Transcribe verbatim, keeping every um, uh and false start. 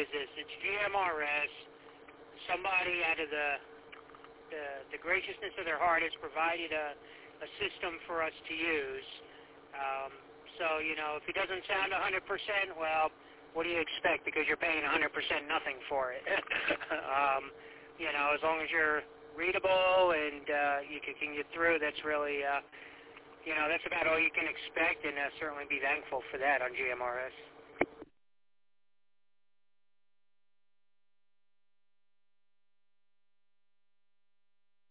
is this. It's G M R S. Somebody out of the, the, the graciousness of their heart has provided a, a system for us to use. Um, so, you know, if it doesn't sound one hundred percent, well, what do you expect? Because you're paying one hundred percent nothing for it. um, you know, as long as you're readable and uh, you can, can get through, that's really, uh, you know, that's about all you can expect, and uh, certainly be thankful for that on G M R S.